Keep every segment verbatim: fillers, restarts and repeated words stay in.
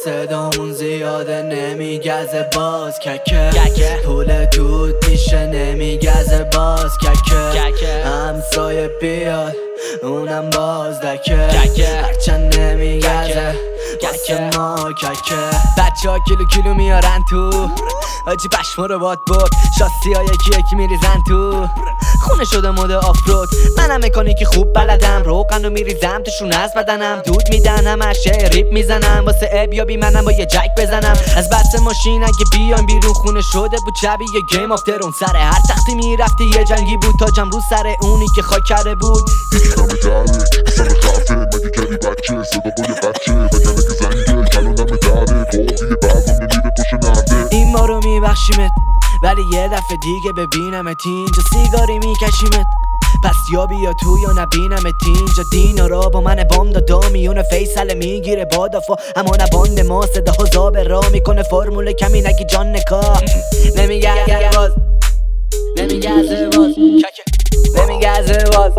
صدامون زیاده نمیگزه باز ککه پول دود میشه نمیگزه باز ککه همسایه بیاد اونم باز دکه هرچند نمیگزه واسه ما ککه بچه ها کیلو کیلو میارن تو آجی پشما رو باد برد شاسی ها یکی یکی میریزن تو خونه شده مود آفرود منم مکانیکی خوب بلدم روغن رو میریزم توشون از بدنم دود میدن همش ریپ میزنم واسه ابیابی منم با یه جک بزنم از بس ماشین اگه بیایم بیرون خونه شده بود شبیه یه گیم آف ترون سر هر تختی میرفتی یه جنگی بود تاجم رو سر اونی که خاک کرده بود یکی دمه دره سر خفه مگه کلی بچه صدا با یه بچه بگنه که زنگه کلو دمه دره باقی بعضم نمیره پشت نرده این ما رو میبخشیمت ولی یه دفعه دیگه ببینمت اینجا سیگاری میکشیمت پس یا بیا تو یا نبینمت اینجا دینا را با من بام دادا میونه فیصله میگیره بادافا اما نباند ما صدا زاب را میکنه فرمول کمی نگی جان نکا نمیگه باز نمیگه باز نمیگه باز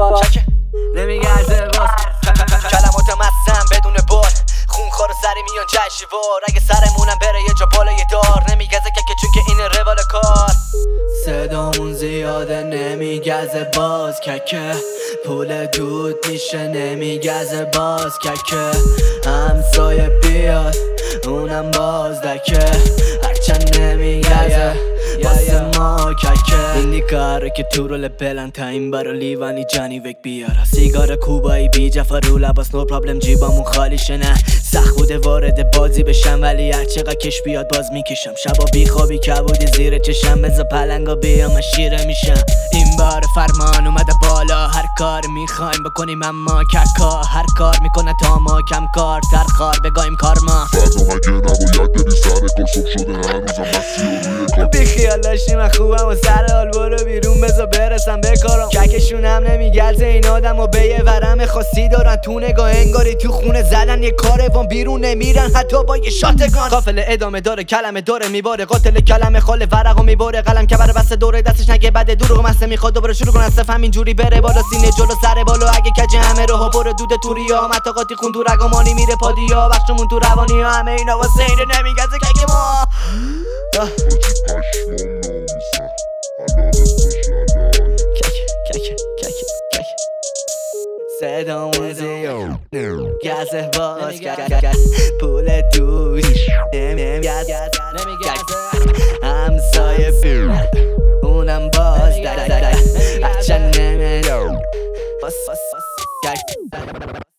نمیگه باز کلمات مستم بدون بار خونخوار و سری میان جشنوار اگه سرمونم بره یه جا بالای دار نمیگزه که چون که این روال کار صدامون زیاده نمیگزه باز ککه پول دود میشه نمیگزه باز ککه همسایه بیاد اونم باز دکه هرچند نمیگزه واسه ما ککه این کاره که تو رول بلنتاین برا لیوانی جانی وک بیاره سیگار کوبایی بی جفا رو لباس نو پرابلم جیبامون خالیشه نه سخت بوده وارد بازی بشم ولی هر چقدر کش بیاد باز میکشم شبا بی خوابی کبودی زیر چشم بزا پلنگا بیام من شیره میشم این بار فرمان اومده بالا هر کار میخوایم بکنیم اما ککا هر کار میکنه تا ما کم کار ترخار بگایم کارما بعدم اگه نباید بری سر کار صبح شده هر روزم مستی و روی کار بیخیال داشتی من خوبم و سر حال برو بیرون بزا برسم بکارم ککشون هم نمیگرزه این آدم و به یه ورم خاصی دارن تو نگاه انگاری تو خونه زدن یه کاروان بیرون نمیرن حتی با یه شاتگان قافل ادامه داره کلمه داره میباره قاتل کلمه خاله ورقو میباره قلم که بره بسته دوره دستش نگه بده دروغ مسته میخواد دوباره شروع کن از همینجوری بره بالا سینه جلو سر بالا اگه کج همه رو برو دود توریا متاقاتی خون تو رگامانی میره پادیا بخشمون تو روانی ها همه اینا واسه اینه نمیگزه که ما صدامون زیاد گزه باز پول دوش نمیگزه همسایه بیر اونم باز هرچند نمیدو